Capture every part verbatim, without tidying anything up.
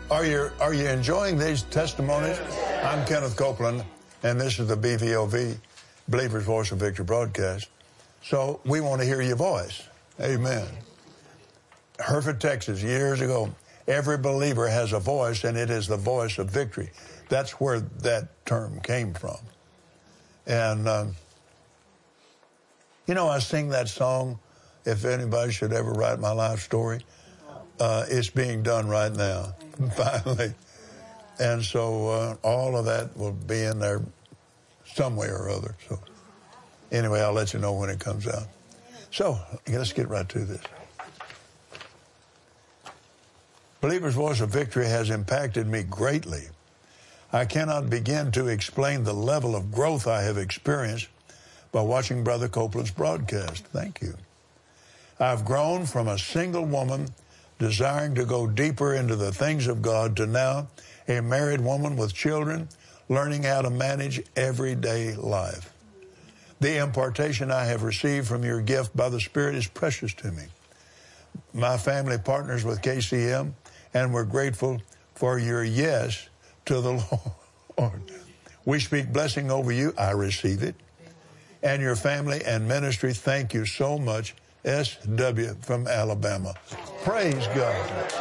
Are you, are you enjoying these testimonies? I'm Kenneth Copeland, and this is the B V O V, Believer's Voice of Victory broadcast. So we want to hear your voice. Amen. Hereford, Texas, years ago, every believer has a voice, and it is the voice of victory. That's where that term came from. And, um, you know, I sing that song, If Anybody Should Ever Write My Life Story. Uh, it's being done right now, finally. And so uh, all of that will be in there some way or other. So anyway, I'll let you know when it comes out. So let's get right to this. Believer's Voice of Victory has impacted me greatly. I cannot begin to explain the level of growth I have experienced by watching Brother Copeland's broadcast. Thank you. I've grown from a single woman desiring to go deeper into the things of God to now a married woman with children learning how to manage everyday life. The impartation I have received from your gift by the Spirit is precious to me. My family partners with K C M, and we're grateful for your yes to the Lord. We speak blessing over you. I receive it. And your family and ministry, thank you so much. S W from Alabama. Praise God.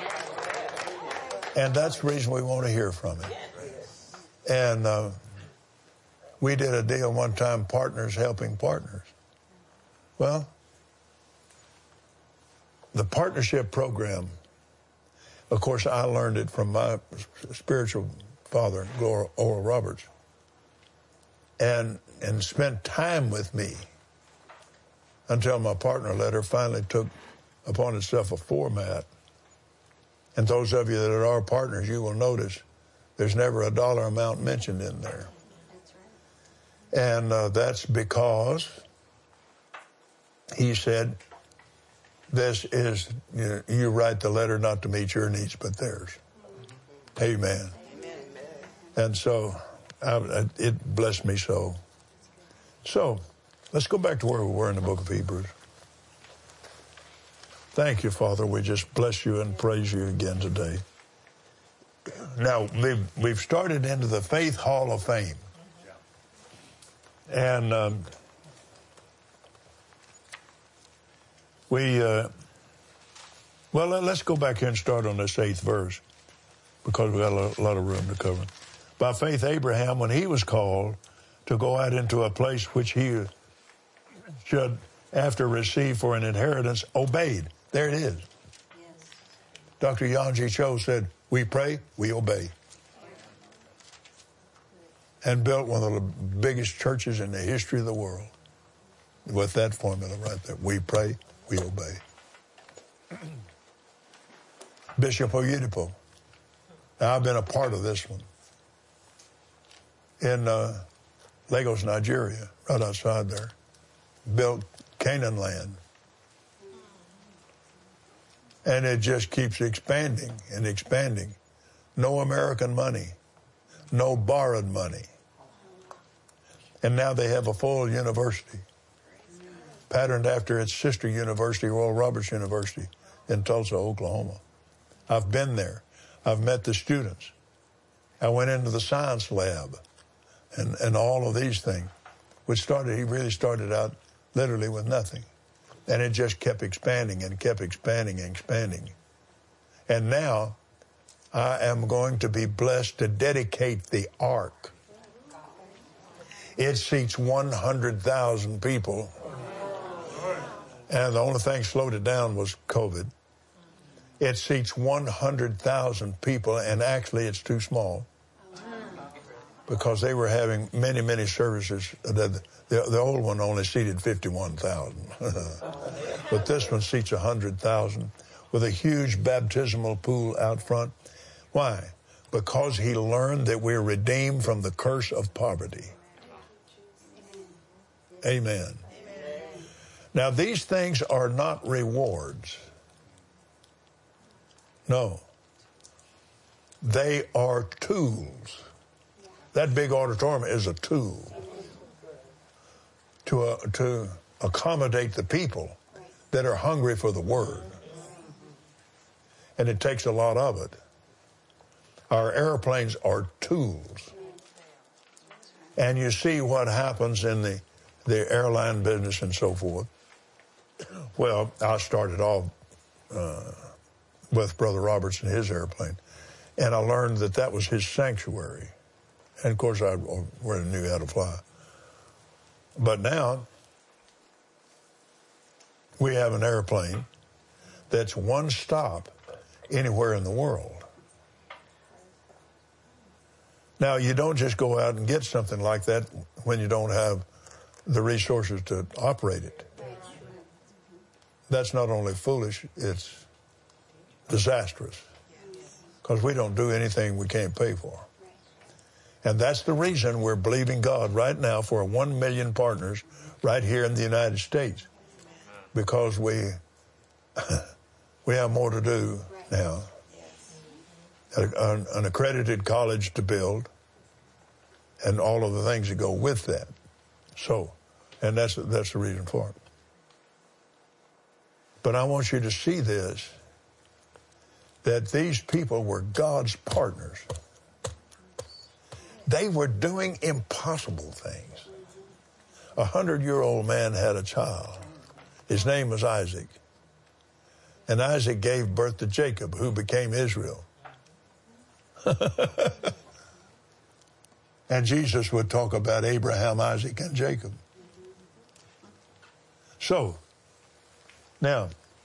And that's the reason we want to hear from him. And uh, we did a deal one time, partners helping partners. Well, the partnership program, of course, I learned it from my spiritual father, Gloria Oral Roberts, and, and spent time with me until my partner letter finally took upon itself a format. And those of you that are our partners, you will notice there's never a dollar amount mentioned in there. That's right. And uh, that's because he said, this is, you know, you write the letter not to meet your needs, but theirs. Amen. Amen. And so I, I, it blessed me so. So let's go back to where we were in the book of Hebrews. Thank you, Father. We just bless you and praise you again today. Now, we've, we've started into the Faith Hall of Fame. And um, we, uh, well, let's go back here and start on this eighth verse, because we've got a lot of room to cover. By faith, Abraham, when he was called to go out into a place which he should, after receive for an inheritance, obeyed. There it is. Yes. Doctor Yonggi Cho said, we pray, we obey. And built one of the biggest churches in the history of the world with that formula right there. We pray, we obey. Bishop Oyedepo. Now, I've been a part of this one. In uh, Lagos, Nigeria, right outside there. Built Canaan land. And it just keeps expanding and expanding. No American money. No borrowed money. And now they have a full university, patterned after its sister university, Oral Roberts University in Tulsa, Oklahoma. I've been there. I've met the students. I went into the science lab and, and all of these things, which started, he really started out literally with nothing. And it just kept expanding and kept expanding and expanding. And now I am going to be blessed to dedicate the Ark. It seats one hundred thousand people. And the only thing slowed it down was COVID. It seats one hundred thousand people, and actually it's too small, because they were having many, many services. The, the, the old one only seated fifty-one thousand. But this one seats one hundred thousand with a huge baptismal pool out front. Why? Because he learned that we're redeemed from the curse of poverty. Amen. Amen. Now, these things are not rewards. No. They are tools. That big auditorium is a tool to, uh, to accommodate the people that are hungry for the Word. And it takes a lot of it. Our airplanes are tools. And you see what happens in the, the airline business and so forth. Well, I started off uh, with Brother Roberts and his airplane, and I learned that that was his sanctuary. And, of course, I already knew how to fly. But now we have an airplane that's one stop anywhere in the world. Now, you don't just go out and get something like that when you don't have the resources to operate it. That's not only foolish, it's disastrous, because we don't do anything we can't pay for. And that's the reason we're believing God right now for one million partners right here in the United States, because we we have more to do now. An, an accredited college to build, and all of the things that go with that. So, and that's that's the reason for it. But I want you to see this, that these people were God's partners. They were doing impossible things. A hundred-year-old man had a child. His name was Isaac. And Isaac gave birth to Jacob, who became Israel. And Jesus would talk about Abraham, Isaac, and Jacob. So, now,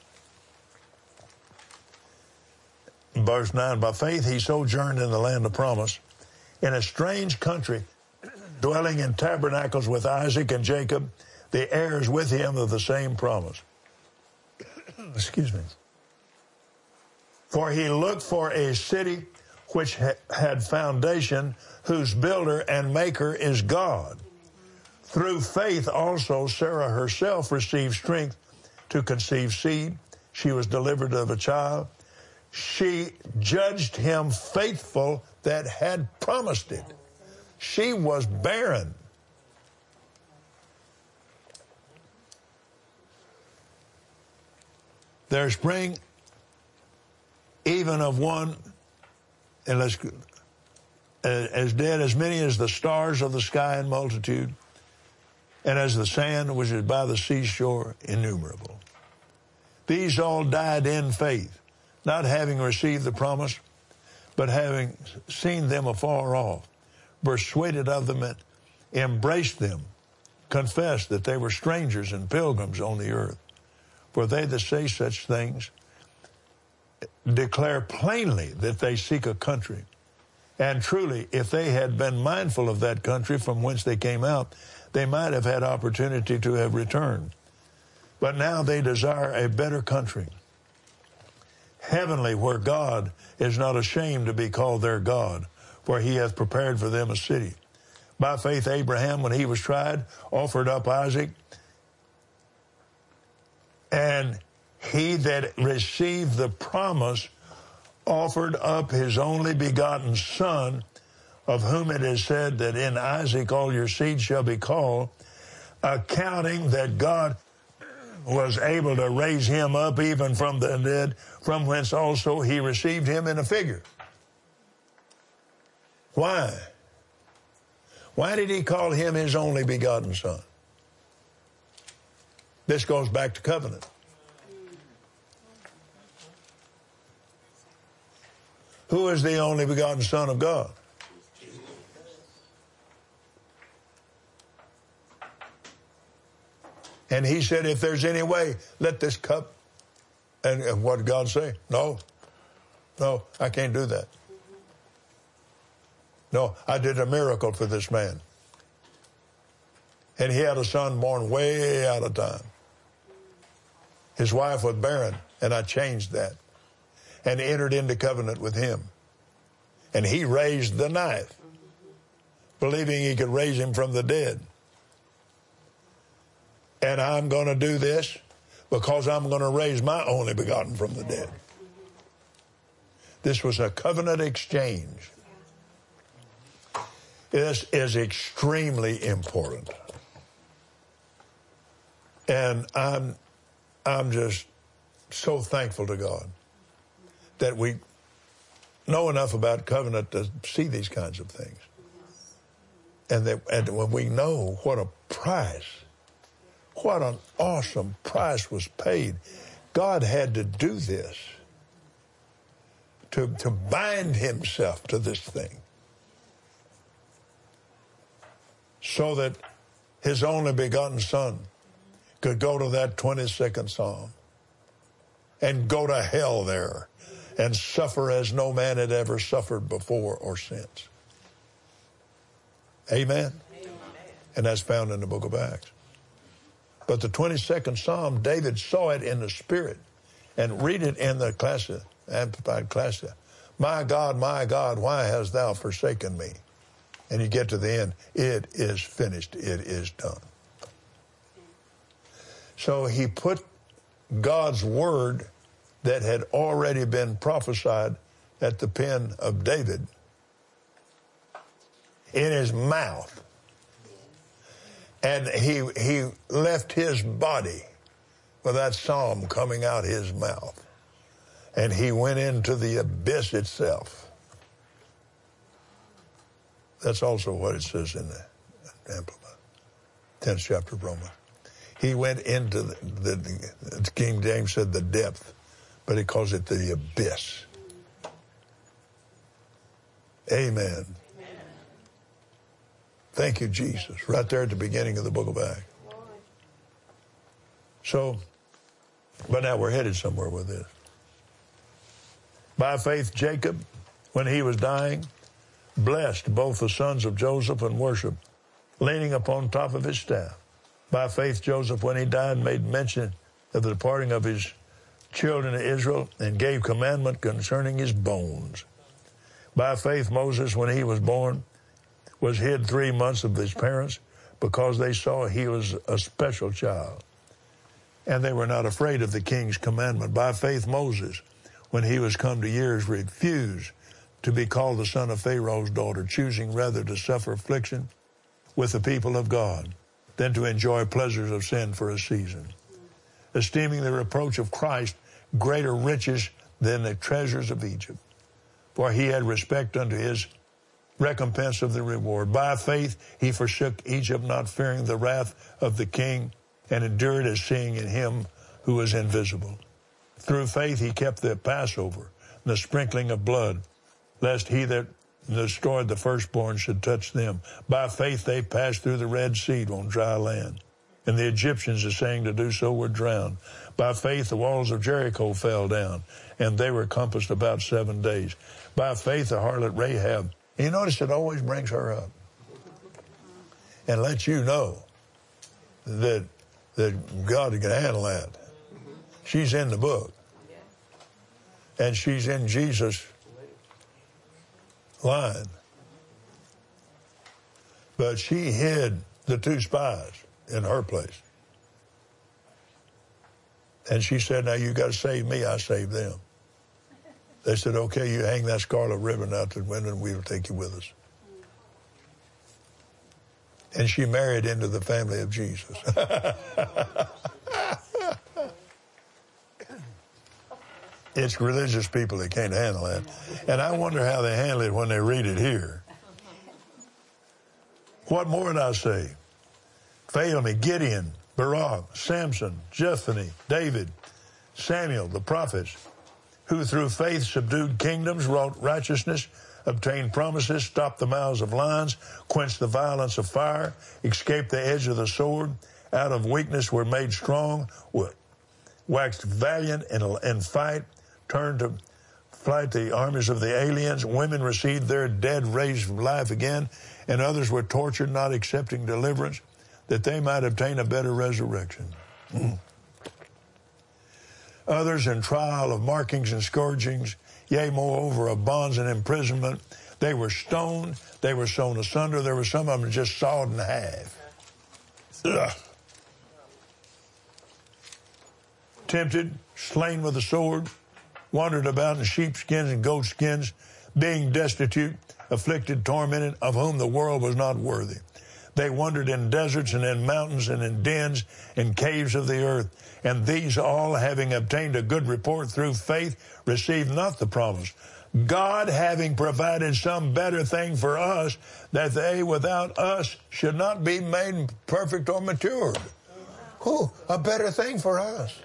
verse nine, by faith he sojourned in the land of promise, in a strange country, dwelling in tabernacles with Isaac and Jacob, the heirs with him of the same promise. Excuse me. For he looked for a city which ha- had foundation, whose builder and maker is God. Through faith also Sarah herself received strength to conceive seed. She was delivered of a child. She judged him faithful that had promised it. She was barren. There spring even of one, and let's, as dead as many as the stars of the sky in multitude, and as the sand which is by the seashore innumerable. These all died in faith, not having received the promise, but having seen them afar off, persuaded of them, and embraced them, confessed that they were strangers and pilgrims on the earth. For they that say such things declare plainly that they seek a country. And truly, if they had been mindful of that country from whence they came out, they might have had opportunity to have returned. But now they desire a better country, heavenly, where God is not ashamed to be called their God, for he hath prepared for them a city. By faith Abraham, when he was tried, offered up Isaac, and he that received the promise offered up his only begotten son, of whom it is said that in Isaac all your seed shall be called, accounting that God was able to raise him up even from the dead, from whence also he received him in a figure. Why? Why did he call him his only begotten son? This goes back to covenant. Who is the only begotten Son of God? And he said, if there's any way, let this cup, and, and what did God say? No, no, I can't do that. No, I did a miracle for this man. And he had a son born way out of time. His wife was barren, and I changed that and entered into covenant with him. And he raised the knife, believing he could raise him from the dead. And I'm going to do this because I'm going to raise my only begotten from the dead. This was a covenant exchange. This is extremely important. And I'm, I'm just so thankful to God that we know enough about covenant to see these kinds of things. And, that, and when we know what a price, what an awesome price was paid, God had to do this to, to bind himself to this thing so that his only begotten son could go to that twenty-second Psalm and go to hell there and suffer as no man had ever suffered before or since. Amen? Amen. And that's found in the book of Acts. But the twenty-second Psalm, David saw it in the Spirit. And read it in the Classic, Amplified Classic. My God, my God, why hast thou forsaken me? And you get to the end. It is finished. It is done. So he put God's word that had already been prophesied at the pen of David in his mouth. And he, he left his body with that psalm coming out his mouth. And he went into the abyss itself. That's also what it says in the Amplified, tenth chapter of Romans. He went into the, the, the, King James said the depth, but he calls it the abyss. Amen. Thank you, Jesus. Right there at the beginning of the book of Acts. So, but now we're headed somewhere with this. By faith, Jacob, when he was dying, blessed both the sons of Joseph and worshiped, leaning upon top of his staff. By faith, Joseph, when he died, made mention of the departing of his children of Israel and gave commandment concerning his bones. By faith, Moses, when he was born, was hid three months of his parents because they saw he was a special child. And they were not afraid of the king's commandment. By faith, Moses, when he was come to years, refused to be called the son of Pharaoh's daughter, choosing rather to suffer affliction with the people of God than to enjoy pleasures of sin for a season, esteeming the reproach of Christ greater riches than the treasures of Egypt, for he had respect unto his recompense of the reward. By faith he forsook Egypt, not fearing the wrath of the king, and endured as seeing in him who is invisible. Through faith he kept the Passover, and the sprinkling of blood, lest he that destroyed the firstborn should touch them. By faith they passed through the Red Sea on dry land, and the Egyptians, essaying to do so, were drowned. By faith the walls of Jericho fell down, and they were compassed about seven days. By faith the harlot Rahab, you notice it always brings her up and lets you know that that God can handle that. She's in the book, and she's in Jesus' line. But she hid the two spies in her place. And she said, now you got to save me, I save them. They said, okay, you hang that scarlet ribbon out the window and we'll take you with us. And she married into the family of Jesus. It's religious people that can't handle that. And I wonder how they handle it when they read it here. What more did I say? Fail me. Gideon, Barak, Samson, Jephthah, David, Samuel, the prophets, who through faith subdued kingdoms, wrought righteousness, obtained promises, stopped the mouths of lions, quenched the violence of fire, escaped the edge of the sword, out of weakness were made strong, waxed valiant in, in fight, turned to flight the armies of the aliens. Women received their dead raised from life again, and others were tortured, not accepting deliverance, that they might obtain a better resurrection. Mm. Others in trial of markings and scourgings, yea, moreover, of bonds and imprisonment. They were stoned, they were sewn asunder, there were some of them just sawed in half. Ugh. Tempted, slain with a sword, wandered about in sheepskins and goatskins, being destitute, afflicted, tormented, of whom the world was not worthy. They wandered in deserts and in mountains and in dens and caves of the earth. And these all, having obtained a good report through faith, received not the promise, God having provided some better thing for us, that they without us should not be made perfect or matured. Whew, a better thing for us.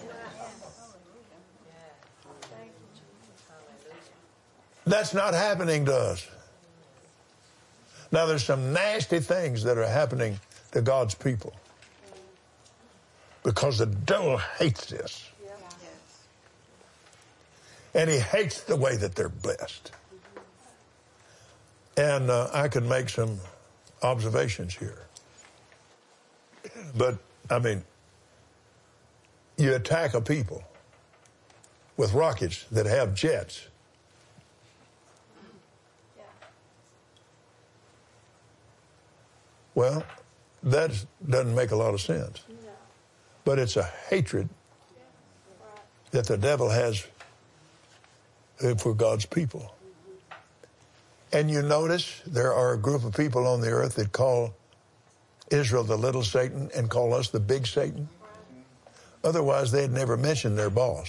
That's not happening to us. Now, there's some nasty things that are happening to God's people because the devil hates this. And he hates the way that they're blessed. And uh, I can make some observations here. But, I mean, you attack a people with rockets that have jets. Well, that doesn't make a lot of sense. But it's a hatred that the devil has for God's people. And you notice there are a group of people on the earth that call Israel the little Satan and call us the big Satan. Otherwise, they'd never mention their boss.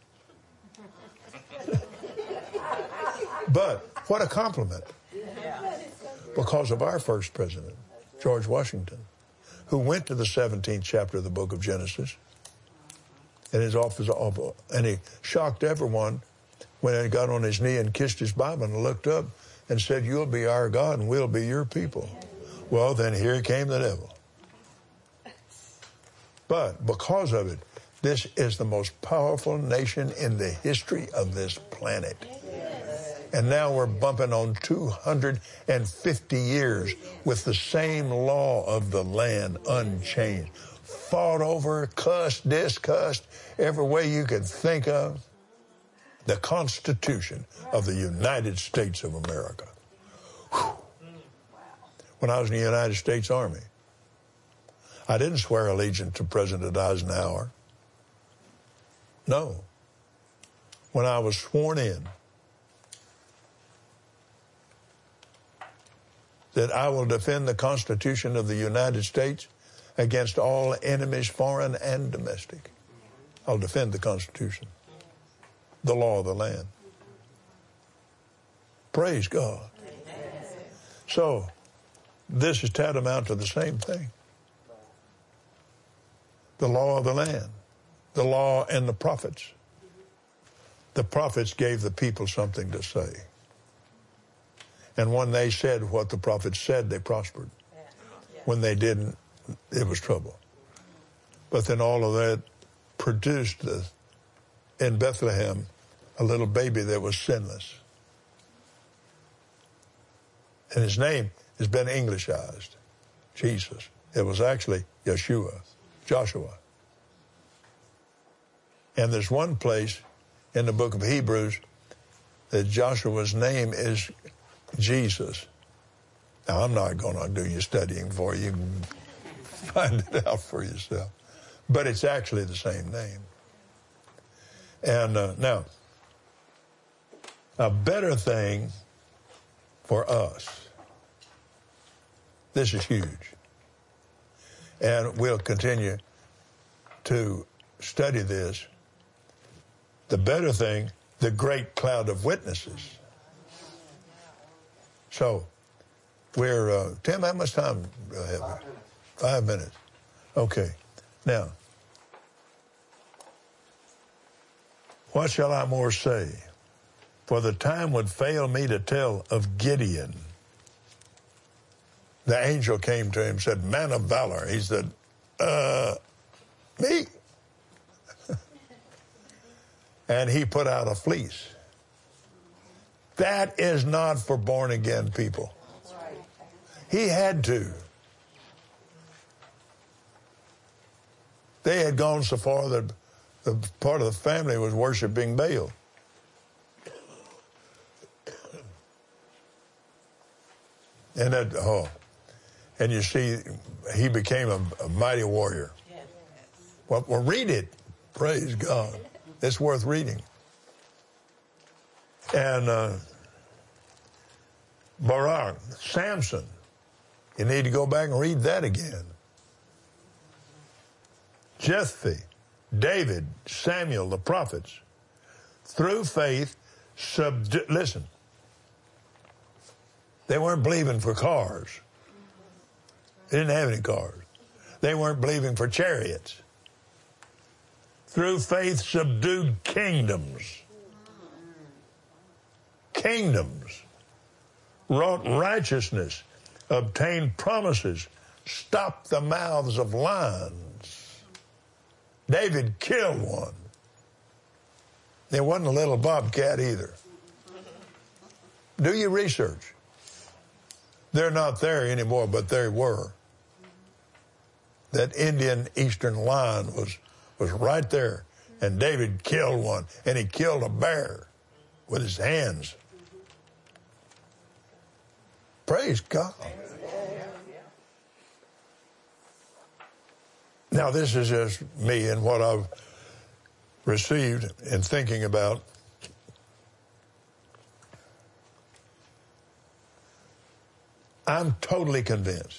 But what a compliment. Because of our first president, George Washington, who went to the seventeenth chapter of the book of Genesis in his office, and he shocked everyone when he got on his knee and kissed his Bible and looked up and said, "You'll be our God and we'll be your people." Well, then here came the devil. But because of it, this is the most powerful nation in the history of this planet. And now we're bumping on two hundred fifty years with the same law of the land unchanged. Fought over, cussed, discussed, every way you could think of. The Constitution of the United States of America. Whew. When I was in the United States Army, I didn't swear allegiance to President Eisenhower. No. When I was sworn in, that I will defend the Constitution of the United States against all enemies, foreign and domestic. I'll defend the Constitution, the law of the land. Praise God. So, this is tantamount to the same thing. The law of the land, the law and the prophets. The prophets gave the people something to say. And when they said what the prophets said, they prospered. When they didn't, it was trouble. But then all of that produced the, in Bethlehem a little baby that was sinless. And his name has been Englishized, Jesus. It was actually Yeshua, Joshua. And there's one place in the book of Hebrews that Joshua's name is Jesus. Now, I'm not going to do your studying for you. You can find it out for yourself. But it's actually the same name. And uh, now, a better thing for us. This is huge. And we'll continue to study this. The better thing, the great cloud of witnesses. So, we're, uh, Tim, how much time do I have? Five minutes. Okay. Now, what shall I more say? For the time would fail me to tell of Gideon. The angel came to him and said, "Man of valor." He said, uh, me? And he put out a fleece. That is not for born-again people. He had to. They had gone so far that the part of the family was worshiping Baal. And that, oh, and you see, he became a, a mighty warrior. Well, well, read it. Praise God. It's worth reading. And uh, Barak, Samson, you need to go back and read that again. Jephthah, David, Samuel, the prophets, through faith, subdue, listen, they weren't believing for cars. They didn't have any cars. They weren't believing for chariots. Through faith subdued kingdoms. Kingdoms. Wrought righteousness. Obtained promises. Stopped the mouths of lions. David killed one. There wasn't a little bobcat either. Do your research. They're not there anymore, but they were. That Indian eastern lion was, was right there, and David killed one, and he killed a bear with his hands. Praise God. Now, this is just me and what I've received and thinking about. I'm totally convinced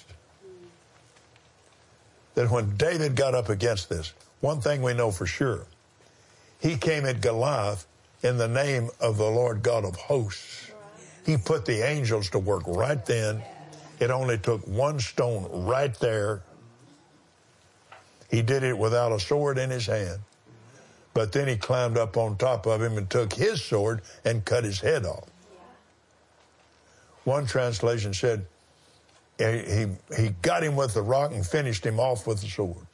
that when David got up against this, one thing we know for sure, he came at Goliath in the name of the Lord God of hosts. He put the angels to work right then. It only took one stone right there. He did it without a sword in his hand. But then he climbed up on top of him and took his sword and cut his head off. One translation said he, he, he got him with the rock and finished him off with the sword.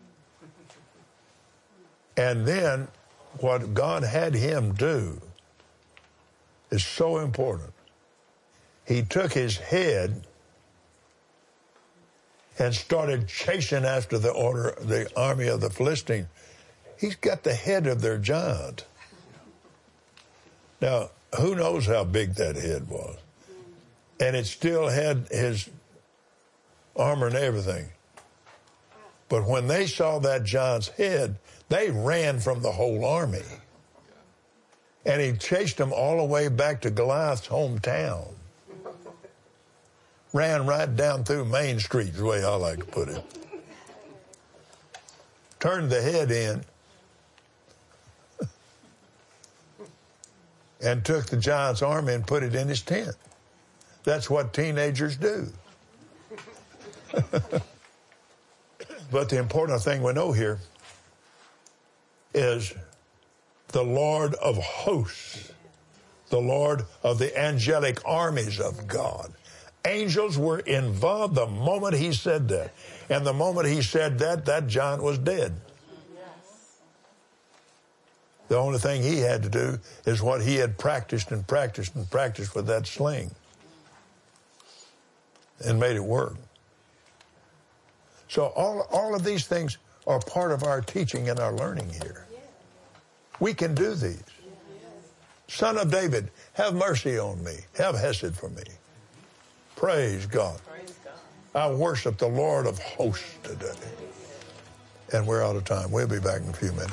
And then what God had him do is so important. He took his head and started chasing after the order, the army of the Philistines. He's got the head of their giant. Now, who knows how big that head was? And it still had his armor and everything. But when they saw that giant's head, they ran from the whole army. And he chased them all the way back to Goliath's hometown. Ran right down through Main Street, is the way I like to put it. Turned the head in and took the giant's army and put it in his tent. That's what teenagers do. But the important thing we know here is the Lord of hosts, the Lord of the angelic armies of God. Angels were involved the moment he said that. And the moment he said that, that giant was dead. The only thing he had to do is what he had practiced and practiced and practiced with that sling and made it work. So all, all of these things are part of our teaching and our learning here. We can do these. Son of David, have mercy on me. Have hesed for me. Praise God. I worship the Lord of hosts today. And we're out of time. We'll be back in a few minutes.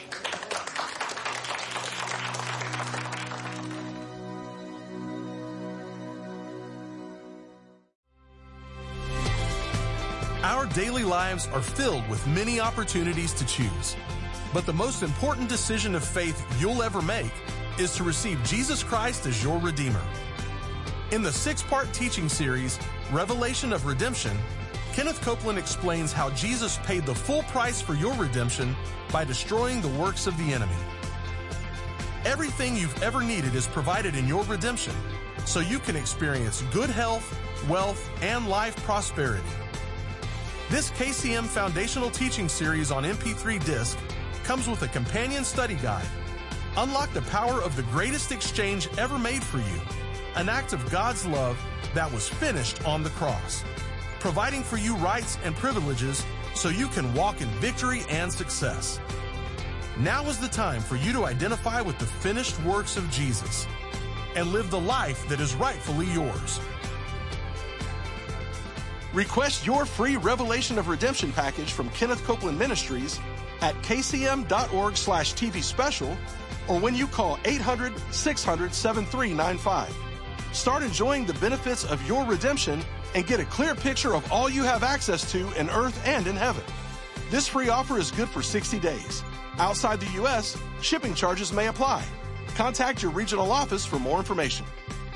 Our daily lives are filled with many opportunities to choose. But the most important decision of faith you'll ever make is to receive Jesus Christ as your Redeemer. In the six-part teaching series, Revelation of Redemption, Kenneth Copeland explains how Jesus paid the full price for your redemption by destroying the works of the enemy. Everything you've ever needed is provided in your redemption, so you can experience good health, wealth, and life prosperity. This K C M Foundational Teaching Series on M P three disc comes with a companion study guide. Unlock the power of the greatest exchange ever made for you, an act of God's love that was finished on the cross, providing for you rights and privileges so you can walk in victory and success. Now is the time for you to identify with the finished works of Jesus and live the life that is rightfully yours. Request your free Revelation of Redemption package from Kenneth Copeland Ministries at kcm.org slash TV special or when you call eight hundred, six hundred, seventy-three ninety-five. Start enjoying the benefits of your redemption and get a clear picture of all you have access to in earth and in heaven. This free offer is good for sixty days. Outside the U S, shipping charges may apply. Contact your regional office for more information.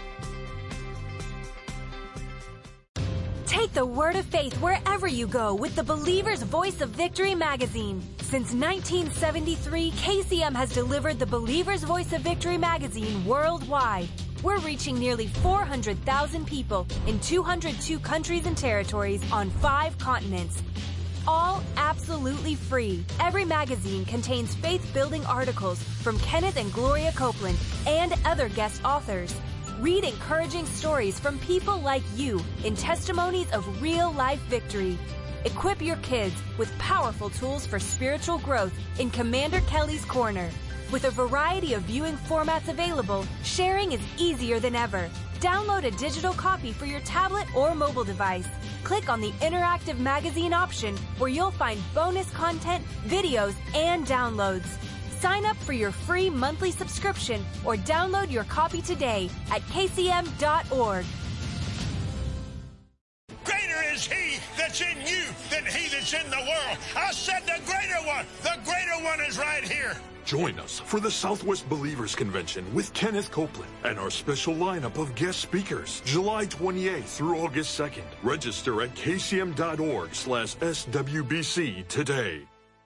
Take the word of faith wherever you go with the Believer's Voice of Victory magazine. Since nineteen seventy-three, K C M has delivered the Believer's Voice of Victory magazine worldwide. We're reaching nearly four hundred thousand people in two hundred two countries and territories on five continents. All absolutely free. Every magazine contains faith-building articles from Kenneth and Gloria Copeland and other guest authors. Read encouraging stories from people like you in testimonies of real-life victory. Equip your kids with powerful tools for spiritual growth in Commander Kelly's Corner. With a variety of viewing formats available, sharing is easier than ever. Download a digital copy for your tablet or mobile device. Click on the interactive magazine option where you'll find bonus content, videos, and downloads. Sign up for your free monthly subscription or download your copy today at K C M dot org. Greater is he that's in you than he that's in the world. I said the greater one. The greater one is right here. Join us for the Southwest Believers Convention with Kenneth Copeland and our special lineup of guest speakers, July twenty-eighth through August second. Register at K C M dot org slash S W B C today.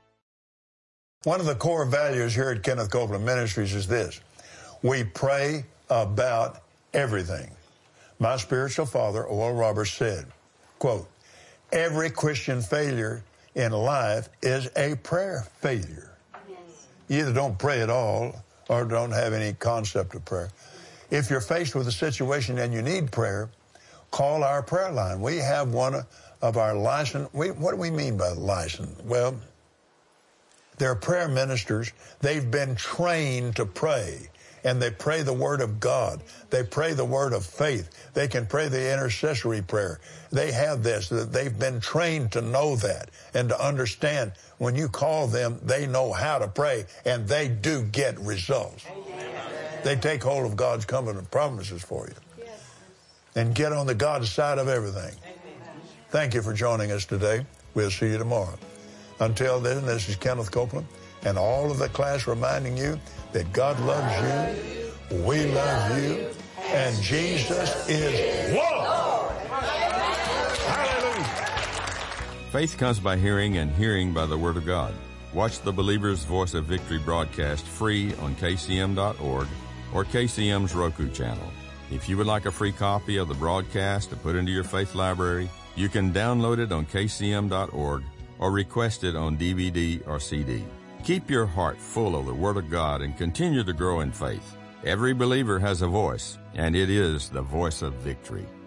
One of the core values here at Kenneth Copeland Ministries is this: we pray about everything. My spiritual father, Oral Roberts, said, quote, every Christian failure in life is a prayer failure. You either don't pray at all or don't have any concept of prayer. If you're faced with a situation and you need prayer, call our prayer line. We have one of our licensed, we, what do we mean by licensed? Well, they're prayer ministers. They've been trained to pray, and they pray the word of God. They pray the word of faith. They can pray the intercessory prayer. They have this. They've been trained to know that and to understand when you call them, they know how to pray, and they do get results. They take hold of God's covenant promises for you and get on the God side of everything. Thank you for joining us today. We'll see you tomorrow. Until then, this is Kenneth Copeland and all of the class reminding you that God loves you, we love you, and Jesus is Lord. Hallelujah. Faith comes by hearing, and hearing by the Word of God. Watch the Believer's Voice of Victory broadcast free on K C M dot org or K C M's Roku channel. If you would like a free copy of the broadcast to put into your faith library, you can download it on K C M dot org or request it on D V D or C D. Keep your heart full of the Word of God and continue to grow in faith. Every believer has a voice, and it is the voice of victory.